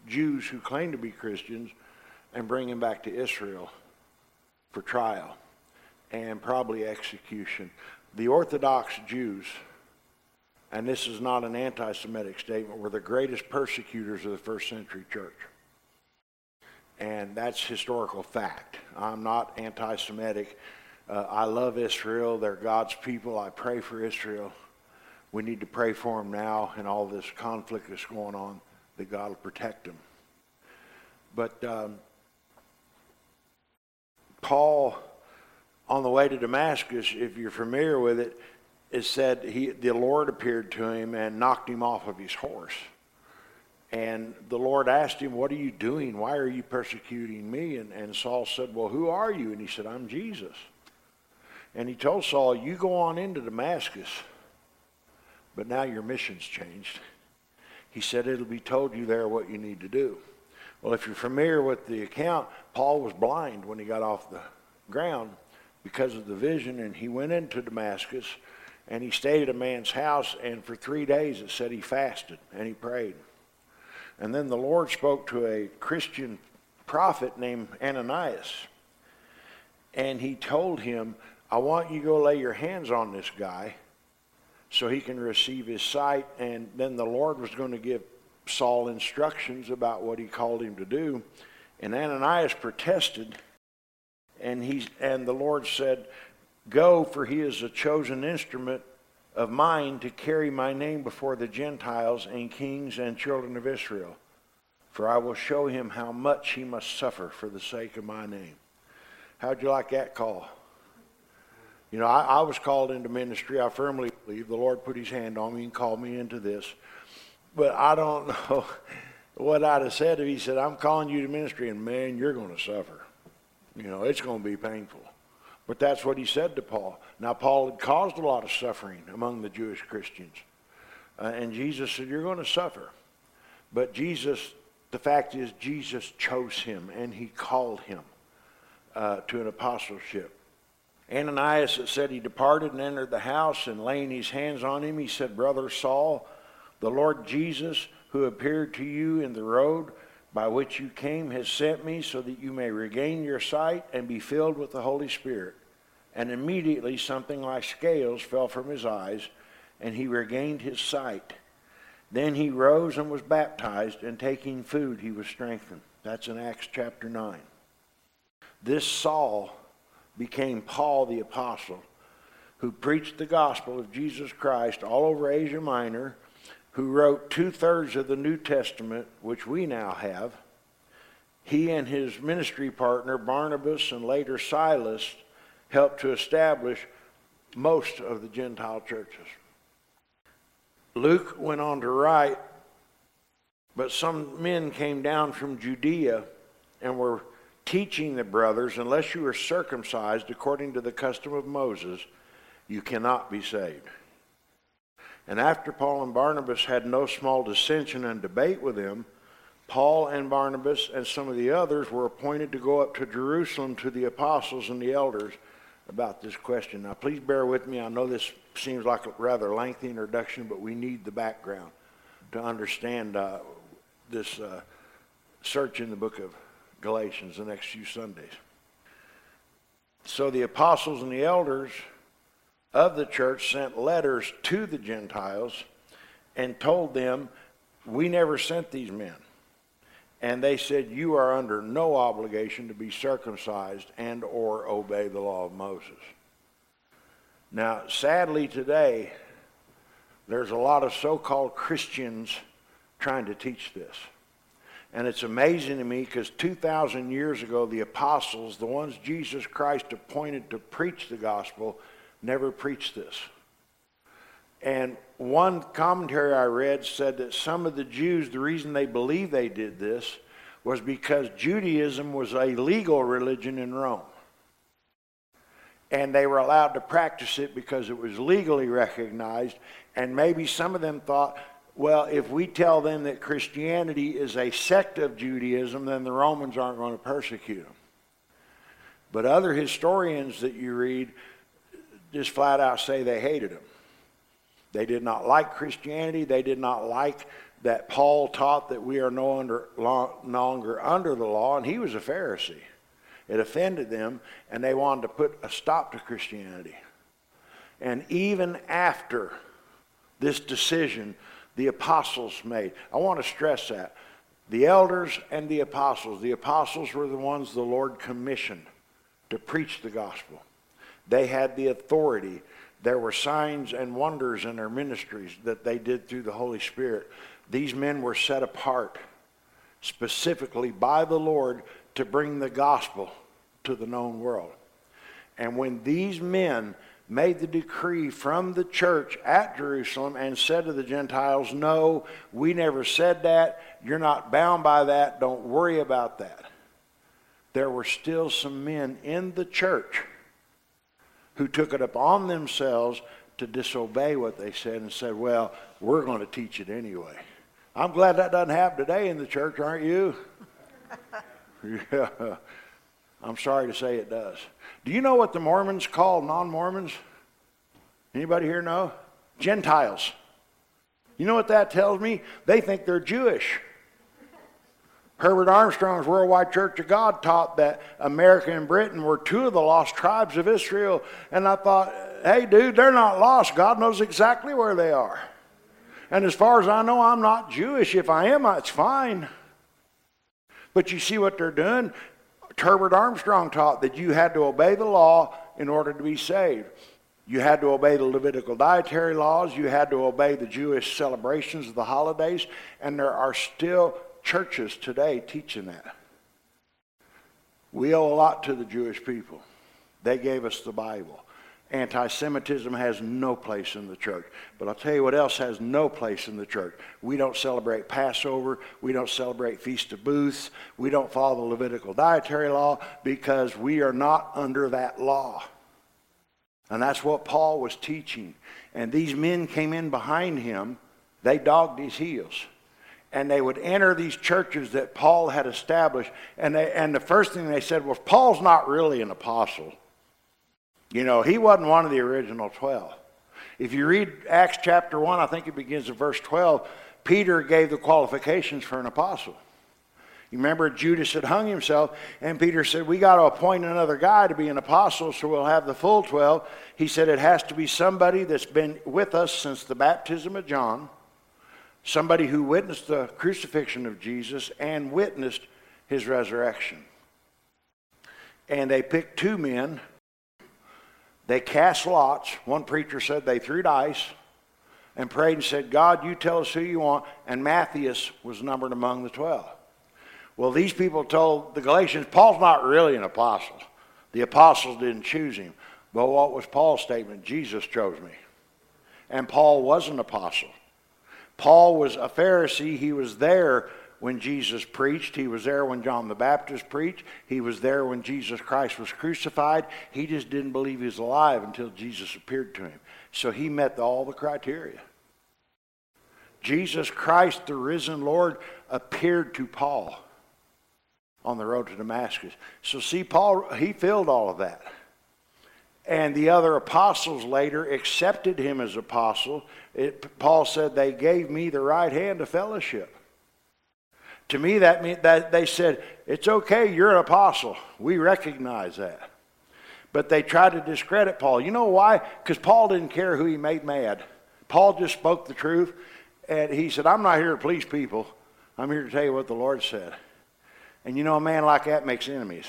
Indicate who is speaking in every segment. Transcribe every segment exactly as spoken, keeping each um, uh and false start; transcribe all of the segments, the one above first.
Speaker 1: Jews who claim to be Christians and bring them back to Israel for trial and probably execution. The Orthodox Jews, and this is not an anti-Semitic statement, were the greatest persecutors of the first century church. And that's historical fact. I'm not anti-Semitic. Uh, I love Israel. They're God's people. I pray for Israel. We need to pray for them now and all this conflict that's going on, that God will protect them. But um, Paul, on the way to Damascus, if you're familiar with it, it said he, the Lord appeared to him and knocked him off of his horse. And the Lord asked him, what are you doing? Why are you persecuting me? And, and Saul said, well, who are you? And he said, I'm Jesus. And he told Saul, you go on into Damascus, but now your mission's changed. He said, it'll be told you there what you need to do. Well, if you're familiar with the account, Paul was blind when he got off the ground because of the vision, and he went into Damascus, and he stayed at a man's house, and for three days it said he fasted and he prayed. And then the Lord spoke to a Christian prophet named Ananias, and he told him, I want you to go lay your hands on this guy so he can receive his sight. And then the Lord was going to give Saul instructions about what he called him to do. And Ananias protested, and he and the Lord said, go, for he is a chosen instrument of mine to carry my name before the Gentiles and kings and children of Israel. For I will show him how much he must suffer for the sake of my name. How'd you like that call? You know, I, I was called into ministry. I firmly believe the Lord put his hand on me and called me into this. But I don't know what I'd have said if he said, I'm calling you to ministry, and man, you're going to suffer. You know, it's going to be painful. But that's what he said to Paul. Now, Paul had caused a lot of suffering among the Jewish Christians. Uh, and Jesus said, you're going to suffer. But Jesus, the fact is, Jesus chose him, and he called him uh, to an apostleship. Ananias, it said, he departed and entered the house, and laying his hands on him, he said, Brother Saul, the Lord Jesus, who appeared to you in the road by which you came, has sent me so that you may regain your sight and be filled with the Holy Spirit. And immediately something like scales fell from his eyes, and he regained his sight. Then he rose and was baptized, and taking food he was strengthened. That's in Acts chapter nine. This Saul became Paul the Apostle, who preached the gospel of Jesus Christ all over Asia Minor, who wrote two-thirds of the New Testament, which we now have. He and his ministry partner, Barnabas, and later Silas, helped to establish most of the Gentile churches. Luke went on to write, but some men came down from Judea and were teaching the brothers, unless you are circumcised according to the custom of Moses, you cannot be saved. And after Paul and Barnabas had no small dissension and debate with them, Paul and Barnabas and some of the others were appointed to go up to Jerusalem to the apostles and the elders about this question. Now, please bear with me. I know this seems like a rather lengthy introduction, but we need the background to understand uh, this uh, search in the book of Galatians the next few Sundays. So the apostles and the elders of the church sent letters to the Gentiles and told them, we never sent these men. And they said, you are under no obligation to be circumcised and or obey the law of Moses. Now, sadly today, there's a lot of so-called Christians trying to teach this. And it's amazing to me because two thousand years ago, the apostles, the ones Jesus Christ appointed to preach the gospel, never preached this. And one commentary I read said that some of the Jews, the reason they believed they did this was because Judaism was a legal religion in Rome. And they were allowed to practice it because it was legally recognized. And maybe some of them thought, well, if we tell them that Christianity is a sect of Judaism, then the Romans aren't going to persecute them. But other historians that you read just flat out say they hated them. They did not like Christianity. They did not like that Paul taught that we are no under, no longer under the law, and he was a Pharisee. It offended them, and they wanted to put a stop to Christianity. And even after this decision the apostles made, I want to stress that. The elders and the apostles, the apostles were the ones the Lord commissioned to preach the gospel. They had the authority. There were signs and wonders in their ministries that they did through the Holy Spirit. These men were set apart specifically by the Lord to bring the gospel to the known world. And when these men made the decree from the church at Jerusalem and said to the Gentiles, no, we never said that. You're not bound by that. Don't worry about that. There were still some men in the church who took it upon themselves to disobey what they said and said, well, we're going to teach it anyway. I'm glad that doesn't happen today in the church, aren't you? Yeah. I'm sorry to say it does. Do you know what the Mormons call non-Mormons? Anybody here know? Gentiles. You know what that tells me? They think they're Jewish. Herbert Armstrong's Worldwide Church of God taught that America and Britain were two of the lost tribes of Israel. And I thought, hey, dude, they're not lost. God knows exactly where they are. And as far as I know, I'm not Jewish. If I am, it's fine. But you see what they're doing? Herbert Armstrong taught that you had to obey the law in order to be saved. You had to obey the Levitical dietary laws. You had to obey the Jewish celebrations of the holidays. And there are still churches today teaching that. We owe a lot to the Jewish people. They gave us the Bible. Anti-Semitism has no place in the church. But I'll tell you what else has no place in the church. We don't celebrate Passover. We don't celebrate Feast of Booths. We don't follow the Levitical dietary law because we are not under that law. And that's what Paul was teaching. And these men came in behind him. They dogged his heels. And they would enter these churches that Paul had established. And, they, and the first thing they said was, Paul's not really an apostle. You know, he wasn't one of the original twelve. If you read Acts chapter one, I think it begins at verse twelve, Peter gave the qualifications for an apostle. You remember Judas had hung himself, and Peter said, we got to appoint another guy to be an apostle so we'll have the full twelve. He said it has to be somebody that's been with us since the baptism of John, somebody who witnessed the crucifixion of Jesus and witnessed his resurrection. And they picked two men. They cast lots. One preacher said they threw dice and prayed and said, God, you tell us who you want. And Matthias was numbered among the twelve. Well, these people told the Galatians, Paul's not really an apostle. The apostles didn't choose him. But what was Paul's statement? Jesus chose me. And Paul was an apostle. Paul was a Pharisee. He was there when Jesus preached. He was there when John the Baptist preached. He was there when Jesus Christ was crucified. He just didn't believe he was alive until Jesus appeared to him. So he met all the criteria. Jesus Christ, the risen Lord, appeared to Paul on the road to Damascus. So see, Paul, he filled all of that. And the other apostles later accepted him as apostle. It, Paul said, they gave me the right hand of fellowship. To me, that meant that they said, it's okay, you're an apostle. We recognize that. But they tried to discredit Paul. You know why? Because Paul didn't care who he made mad. Paul just spoke the truth. And he said, I'm not here to please people. I'm here to tell you what the Lord said. And you know, a man like that makes enemies.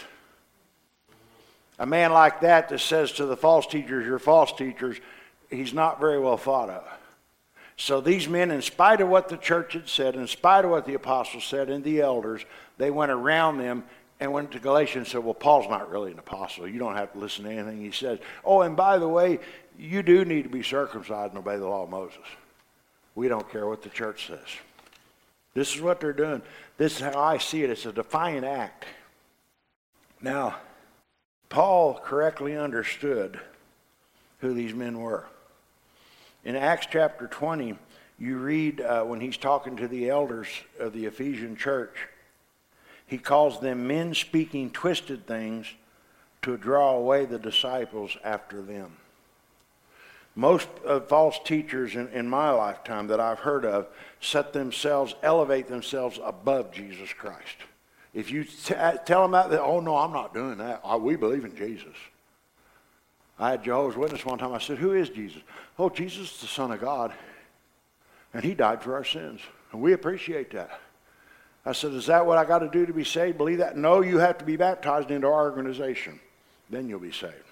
Speaker 1: A man like that that says to the false teachers, you're false teachers, he's not very well thought of. So these men, in spite of what the church had said, in spite of what the apostles said and the elders, they went around them and went to Galatians and said, well, Paul's not really an apostle. You don't have to listen to anything he says. Oh, and by the way, you do need to be circumcised and obey the law of Moses. We don't care what the church says. This is what they're doing. This is how I see it. It's a defiant act. Now, Paul correctly understood who these men were. In Acts chapter twenty, you read uh, when he's talking to the elders of the Ephesian church, he calls them men speaking twisted things to draw away the disciples after them. Most uh, false teachers in, in my lifetime that I've heard of set themselves, elevate themselves above Jesus Christ. If you t- tell them that, oh no, I'm not doing that. I, we believe in Jesus. I had Jehovah's Witness one time. I said, who is Jesus? Oh, Jesus is the Son of God, and he died for our sins, and we appreciate that. I said, is that what I got to do to be saved? Believe that? No, you have to be baptized into our organization. Then you'll be saved.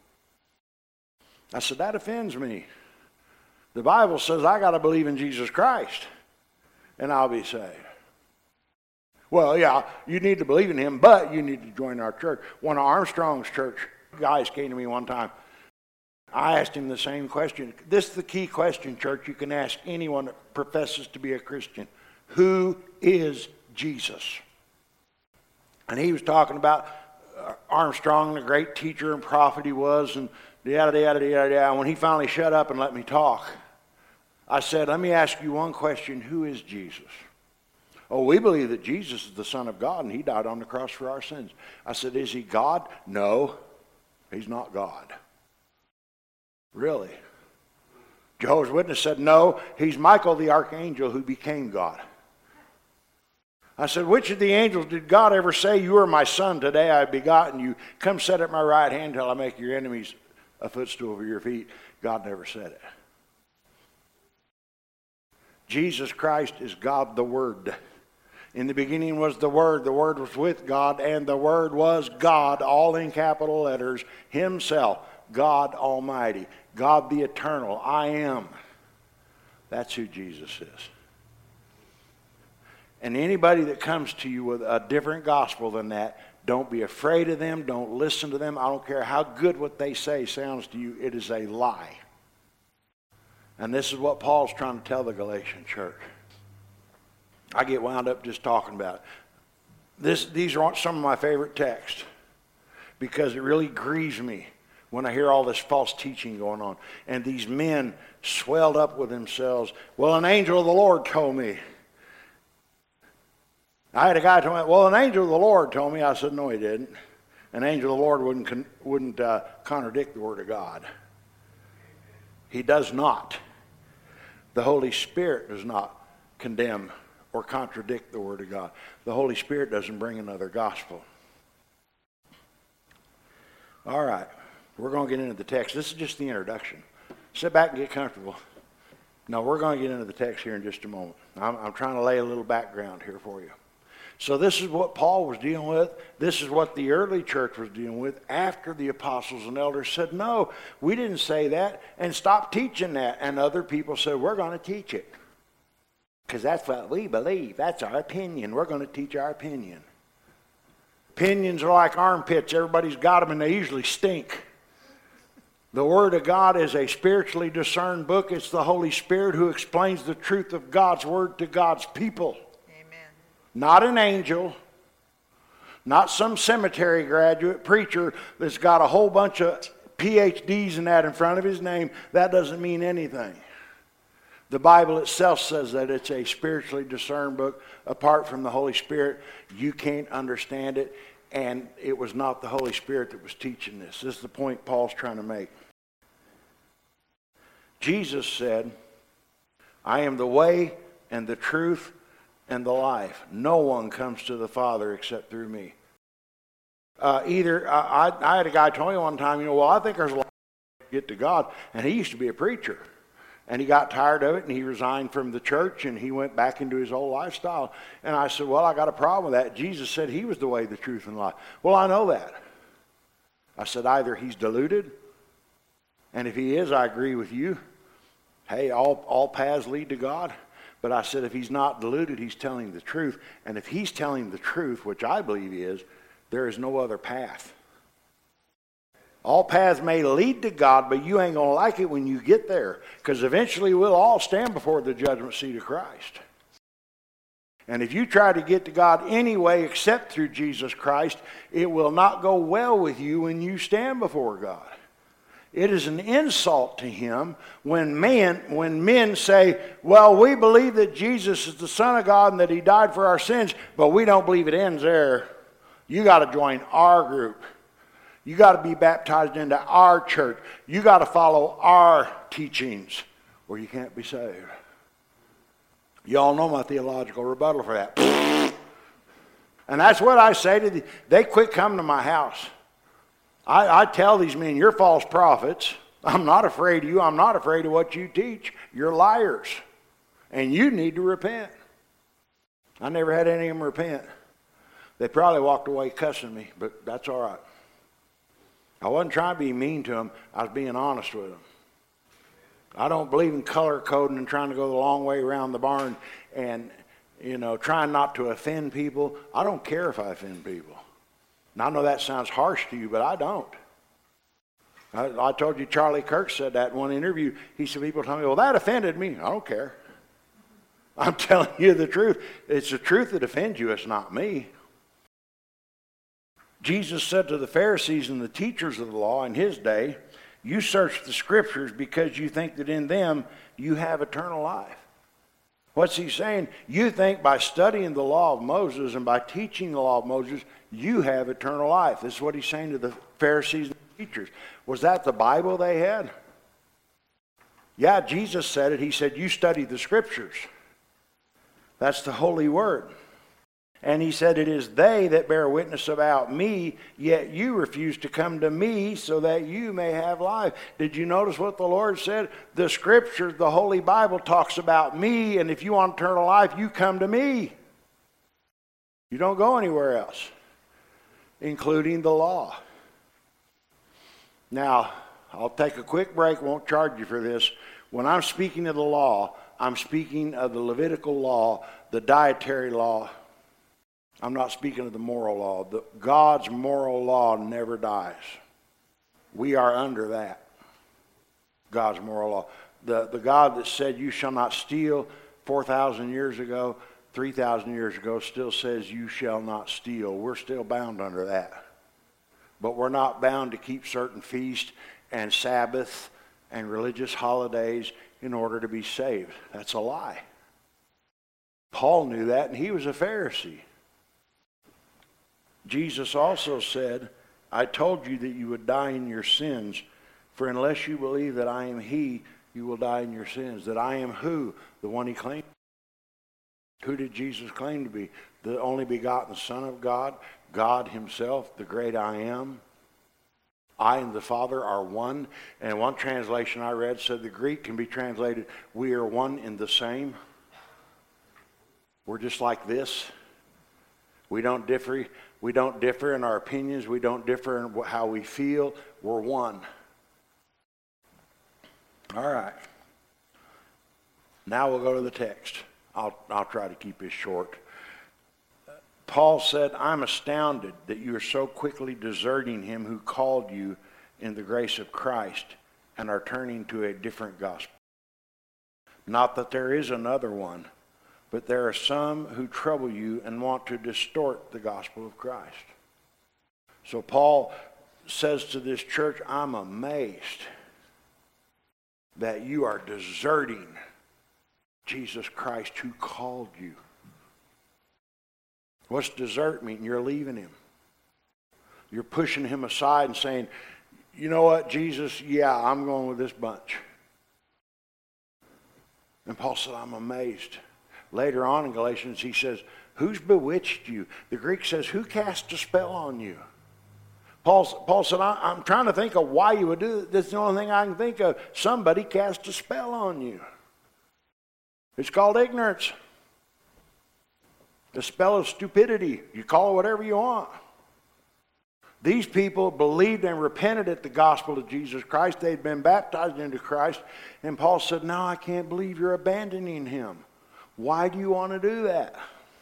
Speaker 1: I said, that offends me. The Bible says I got to believe in Jesus Christ, and I'll be saved. Well, yeah, you need to believe in him, but you need to join our church. One of Armstrong's church guys came to me one time. I asked him the same question. This is the key question, church. You can ask anyone that professes to be a Christian. Who is Jesus? And he was talking about Armstrong, the great teacher and prophet he was, and yada, yada, yada, yada. When he finally shut up and let me talk, I said, let me ask you one question. Who is Jesus? Oh, we believe that Jesus is the Son of God, and he died on the cross for our sins. I said, is he God? No, he's not God. Really? Jehovah's Witness said, no, he's Michael the archangel who became God. I said, which of the angels did God ever say, you are my son, today I have begotten you, come sit at my right hand till I make your enemies a footstool for your feet? God never said it. Jesus Christ is God the Word. In the beginning was the Word, the Word was with God, and the Word was God, all in capital letters, himself, God Almighty, God the Eternal, I am. That's who Jesus is. And anybody that comes to you with a different gospel than that, don't be afraid of them. Don't listen to them. I don't care how good what they say sounds to you. It is a lie. And this is what Paul's trying to tell the Galatian church. I get wound up just talking about it. This, these are some of my favorite texts because it really grieves me when I hear all this false teaching going on. And these men swelled up with themselves. Well, an angel of the Lord told me. I had a guy tell me, well, an angel of the Lord told me. I said, no, he didn't. An angel of the Lord wouldn't, con- wouldn't uh, contradict the Word of God. He does not. The Holy Spirit does not condemn or contradict the Word of God. The Holy Spirit doesn't bring another gospel. All right. We're going to get into the text. This is just the introduction. Sit back and get comfortable. No, we're going to get into the text here in just a moment. I'm, I'm trying to lay a little background here for you. So this is what Paul was dealing with. This is what the early church was dealing with after the apostles and elders said, no, we didn't say that, and stop teaching that. And other people said, we're going to teach it because that's what we believe. That's our opinion. We're going to teach our opinion. Opinions are like armpits. Everybody's got them, and they usually stink. The Word of God is a spiritually discerned book. It's the Holy Spirit who explains the truth of God's Word to God's people. Amen. Not an angel, not some cemetery graduate preacher that's got a whole bunch of P H Ds and that in front of his name. That doesn't mean anything. The Bible itself says that it's a spiritually discerned book. Apart from the Holy Spirit, you can't understand it. And it was not the Holy Spirit that was teaching this. This is the point Paul's trying to make. Jesus said, I am the way and the truth and the life. No one comes to the Father except through me. Uh, either, uh, I, I had a guy tell me one time, you know, well, I think there's a lot to get to God. And he used to be a preacher. And he got tired of it, and he resigned from the church, and he went back into his old lifestyle. And I said, well, I got a problem with that. Jesus said he was the way, the truth, and life. Well, I know that. I said, either he's deluded, and if he is, I agree with you. Hey, all, all paths lead to God. But I said, if he's not deluded, he's telling the truth. And if he's telling the truth, which I believe he is, there is no other path. All paths may lead to God, but you ain't going to like it when you get there. Because eventually we'll all stand before the judgment seat of Christ. And if you try to get to God anyway except through Jesus Christ, it will not go well with you when you stand before God. It is an insult to him when men, when men say, well, we believe that Jesus is the Son of God and that he died for our sins, but we don't believe it ends there. You got to join our group. You got to be baptized into our church. You got to follow our teachings, or you can't be saved. Y'all know my theological rebuttal for that. And that's what I say to them. They quit coming to my house. I, I tell these men, you're false prophets. I'm not afraid of you. I'm not afraid of what you teach. You're liars. And you need to repent. I never had any of them repent. They probably walked away cussing me, but that's all right. I wasn't trying to be mean to them. I was being honest with them. I don't believe in color coding and trying to go the long way around the barn and, you know, trying not to offend people. I don't care if I offend people. And I know that sounds harsh to you, but I don't. I, I told you Charlie Kirk said that in one interview. He said, people tell me, well, that offended me. I don't care. I'm telling you the truth. It's the truth that offends you. It's not me. Jesus said to the Pharisees and the teachers of the law in his day, you search the scriptures because you think that in them you have eternal life. What's he saying? You think by studying the law of Moses and by teaching the law of Moses, you have eternal life. This is what he's saying to the Pharisees and the teachers. Was that the Bible they had? Yeah, Jesus said it. He said, you study the scriptures. That's the holy word. And he said, it is they that bear witness about me, yet you refuse to come to me so that you may have life. Did you notice what the Lord said? The scriptures, the Holy Bible talks about me, and if you want eternal life, you come to me. You don't go anywhere else, including the law. Now, I'll take a quick break, won't charge you for this. When I'm speaking of the law, I'm speaking of the Levitical law, the dietary law. I'm not speaking of the moral law. The, God's moral law never dies. We are under that. God's moral law. The, the God that said you shall not steal four thousand years ago, three thousand years ago, still says you shall not steal. We're still bound under that. But we're not bound to keep certain feasts and Sabbath and religious holidays in order to be saved. That's a lie. Paul knew that, and he was a Pharisee. Jesus also said, I told you that you would die in your sins, for unless you believe that I am he, you will die in your sins. That I am who? The one he claimed. Who did Jesus claim to be? The only begotten Son of God, God himself, the great I am. I and the Father are one. And one translation I read said the Greek can be translated, we are one in the same. We're just like this. We don't differ. We don't differ in our opinions. We don't differ in how we feel. We're one. All right. Now we'll go to the text. I'll, I'll try to keep this short. Paul said, I'm astounded that you are so quickly deserting him who called you in the grace of Christ and are turning to a different gospel. Not that there is another one, but there are some who trouble you and want to distort the gospel of Christ. So Paul says to this church, I'm amazed that you are deserting Jesus Christ who called you. What's desert mean? You're leaving him. You're pushing him aside and saying, you know what, Jesus, yeah, I'm going with this bunch. And Paul said, I'm amazed. Later on in Galatians, he says, who's bewitched you? The Greek says, who cast a spell on you? Paul, Paul said, I, I'm trying to think of why you would do it. That's the only thing I can think of. Somebody cast a spell on you. It's called ignorance. The spell of stupidity. You call it whatever you want. These people believed and repented at the gospel of Jesus Christ. They'd been baptized into Christ. And Paul said, no, I can't believe you're abandoning him. Why do you want to do that?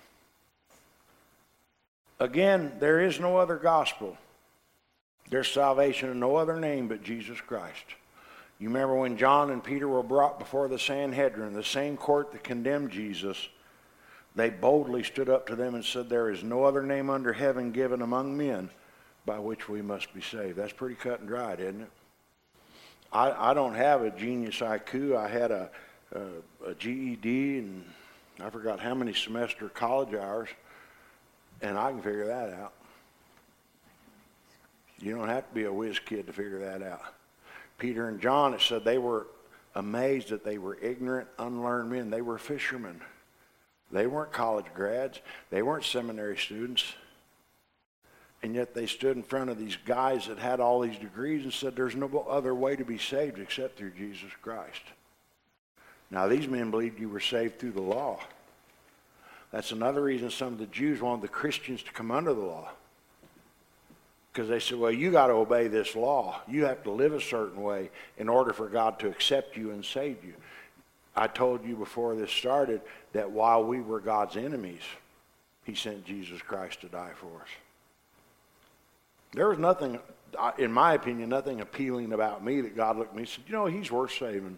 Speaker 1: Again, there is no other gospel. There's salvation in no other name but Jesus Christ. You remember when John and Peter were brought before the Sanhedrin, the same court that condemned Jesus, they boldly stood up to them and said, there is no other name under heaven given among men by which we must be saved. That's pretty cut and dried, isn't it? I, I don't have a genius I Q. I had a, a, a G E D and I forgot how many semester college hours, and I can figure that out. You don't have to be a whiz kid to figure that out. Peter and John, it said they were amazed that they were ignorant, unlearned men. They were fishermen. They weren't college grads. They weren't seminary students. And yet they stood in front of these guys that had all these degrees and said there's no other way to be saved except through Jesus Christ. Now these men believed you were saved through the law. That's another reason some of the Jews wanted the Christians to come under the law. Because they said, well, you got to obey this law. You have to live a certain way in order for God to accept you and save you. I told you before this started that while we were God's enemies, he sent Jesus Christ to die for us. There was nothing, in my opinion, nothing appealing about me that God looked at me and said, you know, he's worth saving.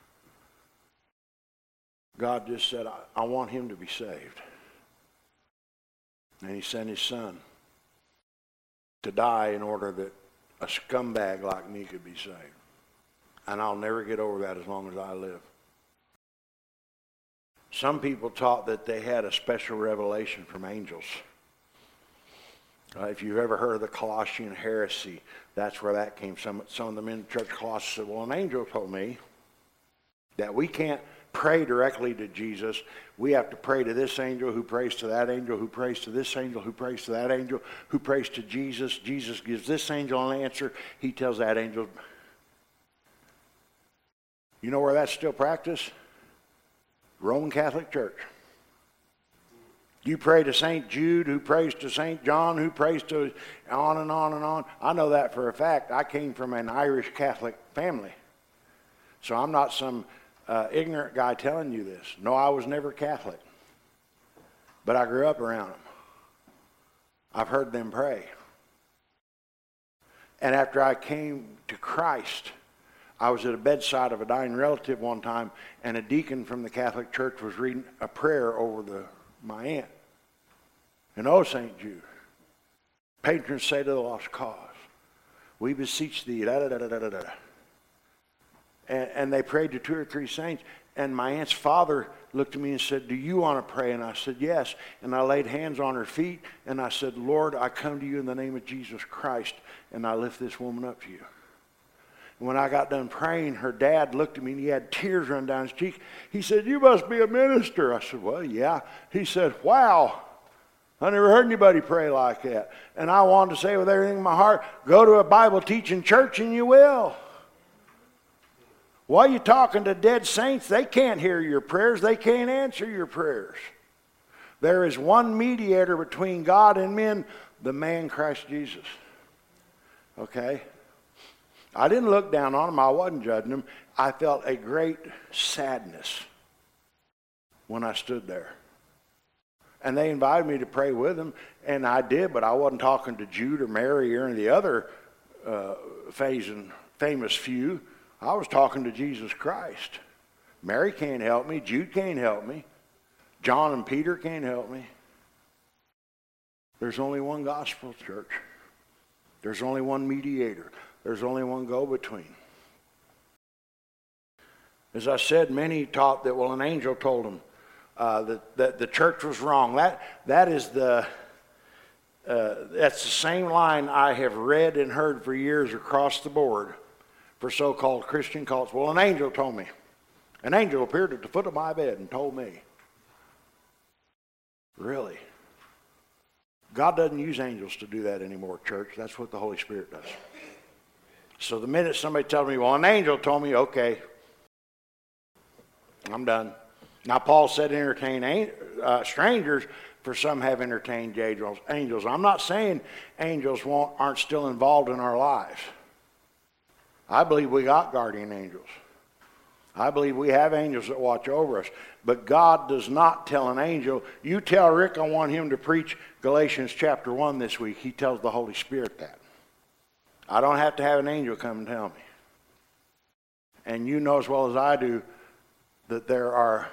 Speaker 1: God just said, I, I want him to be saved. And he sent his son to die in order that a scumbag like me could be saved. And I'll never get over that as long as I live. Some people taught that they had a special revelation from angels. Uh, if you've ever heard of the Colossian heresy, that's where that came from. Some, some of them in the church of Colossus said, well, an angel told me that we can't pray directly to Jesus. We have to pray to this angel who prays to that angel, who prays to this angel, who prays to that angel, who prays to Jesus. Jesus gives this angel an answer. He tells that angel. You know where that's still practiced? Roman Catholic Church. You pray to Saint Jude, who prays to Saint John, who prays to on and on and on. I know that for a fact. I came from an Irish Catholic family. So I'm not some uh, ignorant guy telling you this. No, I was never Catholic. But I grew up around them. I've heard them pray. And after I came to Christ, I was at a bedside of a dying relative one time, and a deacon from the Catholic Church was reading a prayer over the my aunt. And oh, Saint Jude, patron saint of the lost cause, we beseech thee, da da da da da da. And, and they prayed to two or three saints, and my aunt's father looked at me and said, do you want to pray? And I said, yes. And I laid hands on her feet, and I said, Lord, I come to you in the name of Jesus Christ, and I lift this woman up to you. When I got done praying, her dad looked at me and he had tears run down his cheek. He said, you must be a minister. I said, well, yeah. He said, wow, I never heard anybody pray like that. And I wanted to say with everything in my heart, go to a Bible teaching church and you will. Why are you talking to dead saints? They can't hear your prayers. They can't answer your prayers. There is one mediator between God and men, the man Christ Jesus. Okay? I didn't look down on them. I wasn't judging them. I felt a great sadness when I stood there. And they invited me to pray with them, and I did, but I wasn't talking to Jude or Mary or any of the other uh, famous few. I was talking to Jesus Christ. Mary can't help me. Jude can't help me. John and Peter can't help me. There's only one gospel, church. There's only one mediator. There's only one go-between. As I said, many taught that, well, an angel told them uh, that, that the church was wrong. That, that is the, uh, that's the same line I have read and heard for years across the board for so-called Christian cults. Well, an angel told me. An angel appeared at the foot of my bed and told me. Really? God doesn't use angels to do that anymore, church. That's what the Holy Spirit does. So the minute somebody tells me, well, an angel told me, okay, I'm done. Now, Paul said entertain uh, strangers, for some have entertained angels. angels. I'm not saying angels won't, aren't still involved in our lives. I believe we got guardian angels. I believe we have angels that watch over us. But God does not tell an angel, you tell Rick I want him to preach Galatians chapter one this week. He tells the Holy Spirit that. I don't have to have an angel come and tell me. And you know as well as I do that there are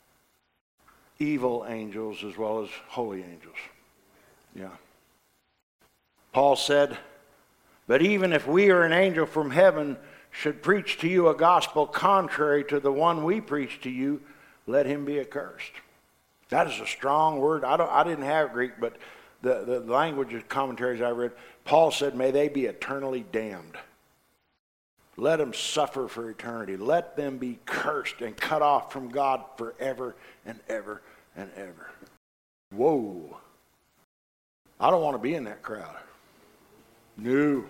Speaker 1: evil angels as well as holy angels. Yeah. Paul said, but even if we or an angel from heaven should preach to you a gospel contrary to the one we preach to you, let him be accursed. That is a strong word. I don't. I didn't have Greek, but the, the language of commentaries I read, Paul said, may they be eternally damned. Let them suffer for eternity. Let them be cursed and cut off from God forever and ever and ever. Whoa. I don't want to be in that crowd. No.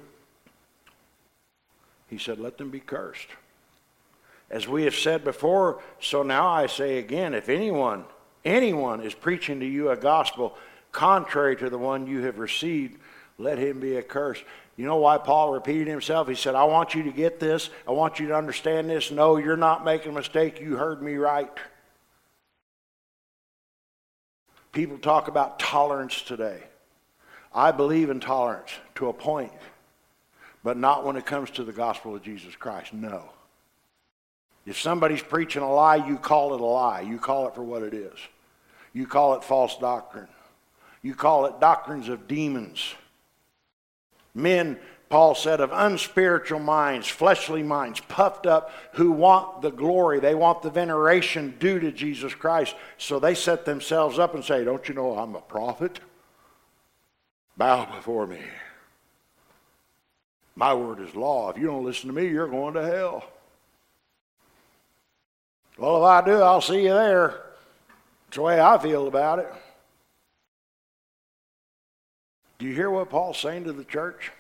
Speaker 1: He said, let them be cursed. As we have said before, so now I say again, if anyone, anyone is preaching to you a gospel contrary to the one you have received, let him be accursed. You know why Paul repeated himself? He said, I want you to get this. I want you to understand this. No, you're not making a mistake. You heard me right. People talk about tolerance today. I believe in tolerance to a point, but not when it comes to the gospel of Jesus Christ. No. If somebody's preaching a lie, you call it a lie. You call it for what it is. You call it false doctrine. You call it doctrines of demons. Men, Paul said, of unspiritual minds, fleshly minds, puffed up, who want the glory. They want the veneration due to Jesus Christ. So they set themselves up and say, don't you know I'm a prophet? Bow before me. My word is law. If you don't listen to me, you're going to hell. Well, if I do, I'll see you there. That's the way I feel about it. Do you hear what Paul's saying to the church?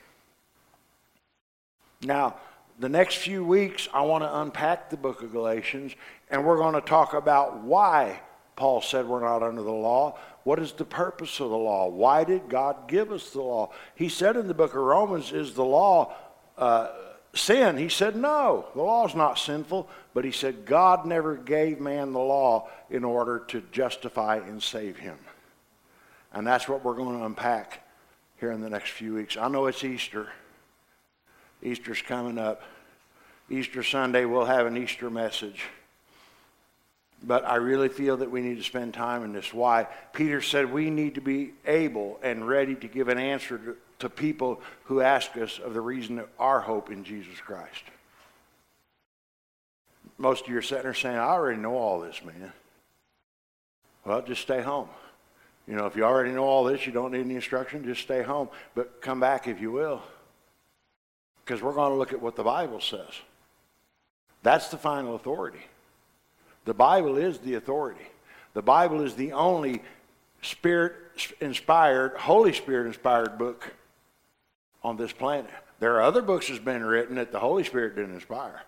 Speaker 1: Now, the next few weeks, I want to unpack the book of Galatians, and we're going to talk about why Paul said we're not under the law. What is the purpose of the law? Why did God give us the law? He said in the book of Romans, is the law uh, sin? He said, no, the law is not sinful, but he said God never gave man the law in order to justify and save him. And that's what we're going to unpack here in the next few weeks. I know it's Easter. Easter's coming up. Easter Sunday, we'll have an Easter message. But I really feel that we need to spend time in this. Why? Peter said we need to be able and ready to give an answer to, to people who ask us of the reason of our hope in Jesus Christ. Most of you are sitting there saying, I already know all this, man. Well, just stay home. You know, if you already know all this, you don't need any instruction, just stay home. But come back if you will. Because we're going to look at what the Bible says. That's the final authority. The Bible is the authority. The Bible is the only Spirit-inspired, Holy Spirit-inspired book on this planet. There are other books that's been written that the Holy Spirit didn't inspire.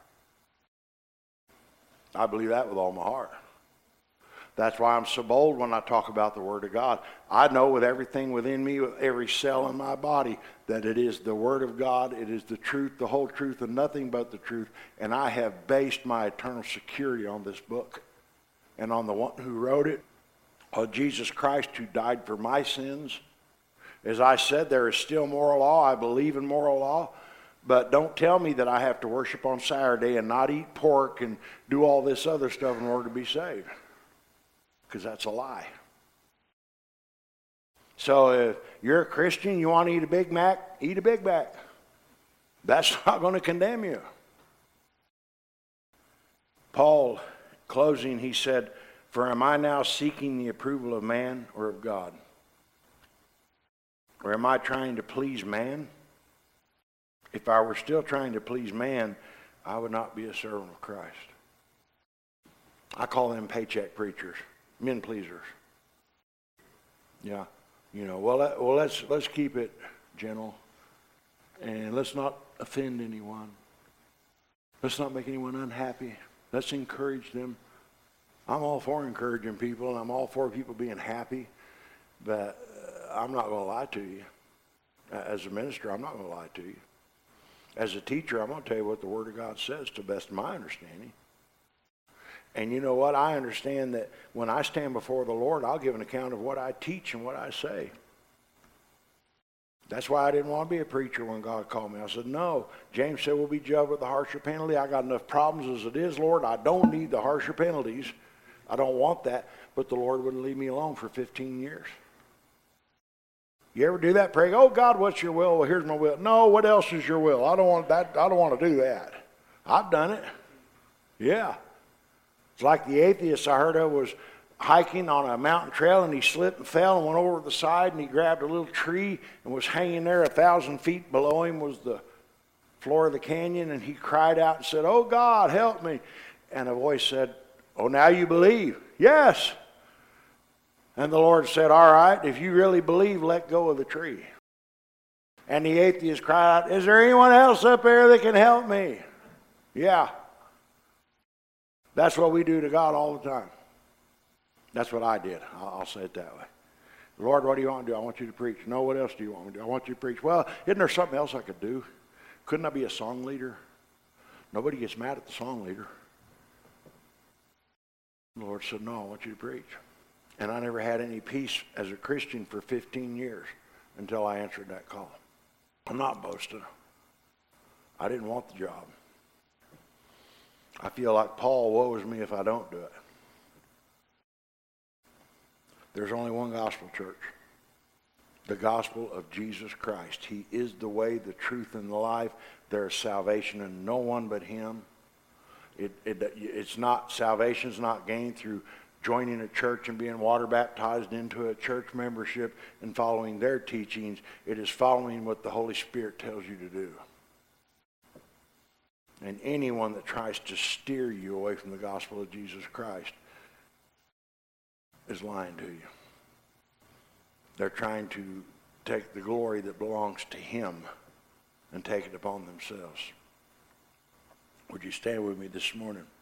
Speaker 1: I believe that with all my heart. That's why I'm so bold when I talk about the Word of God. I know with everything within me, with every cell in my body, that it is the Word of God. It is the truth, the whole truth, and nothing but the truth. And I have based my eternal security on this book and on the one who wrote it, on Jesus Christ who died for my sins. As I said, there is still moral law. I believe in moral law. But don't tell me that I have to worship on Saturday and not eat pork and do all this other stuff in order to be saved. Because that's a lie. So if you're a Christian, you want to eat a Big Mac, eat a Big Mac. That's not going to condemn you. Paul, closing, he said, for am I now seeking the approval of man or of God? Or am I trying to please man? If I were still trying to please man, I would not be a servant of Christ. I call them paycheck preachers. Men pleasers. Yeah, you know. Well, let, well, let's let's keep it gentle, and let's not offend anyone. Let's not make anyone unhappy. Let's encourage them. I'm all for encouraging people, and I'm all for people being happy. But uh, I'm not going to lie to you. As a minister, I'm not going to lie to you. As a teacher, I'm going to tell you what the Word of God says to the best of my understanding. And you know what? I understand that when I stand before the Lord, I'll give an account of what I teach and what I say. That's why I didn't want to be a preacher when God called me. I said, no. James said we'll be judged with a harsher penalty. I got enough problems as it is, Lord. I don't need the harsher penalties. I don't want that. But the Lord wouldn't leave me alone for fifteen years. You ever do that? Pray, oh, God, what's your will? Well, here's my will. No, what else is your will? I don't want that. I don't want to do that. I've done it. Yeah. It's like the atheist I heard of was, hiking on a mountain trail, and he slipped and fell and went over the side, and he grabbed a little tree and was hanging there. A thousand feet below him was the floor of the canyon, and he cried out and said, "Oh God, help me." And a voice said, "Oh, now you believe?" "Yes." And the Lord said, "All right, if you really believe, let go of the tree." And the atheist cried out, "Is there anyone else up there that can help me?" Yeah. That's what we do to God all the time. That's what I did. I'll, I'll say it that way. "Lord, what do you want to do?" "I want you to preach." "No, what else do you want me to do?" "I want you to preach." "Well, isn't there something else I could do? Couldn't I be a song leader?" Nobody gets mad at the song leader. The Lord said, "No, I want you to preach." And I never had any peace as a Christian for fifteen years until I answered that call. I'm not boasting. I didn't want the job. I feel like Paul, woe is me if I don't do it. There's only one gospel, church. The gospel of Jesus Christ. He is the way, the truth, and the life. There is salvation in no one but him. It, it, it's not, salvation's not gained through joining a church and being water baptized into a church membership and following their teachings. It is following what the Holy Spirit tells you to do. And anyone that tries to steer you away from the gospel of Jesus Christ is lying to you. They're trying to take the glory that belongs to him and take it upon themselves. Would you stand with me this morning?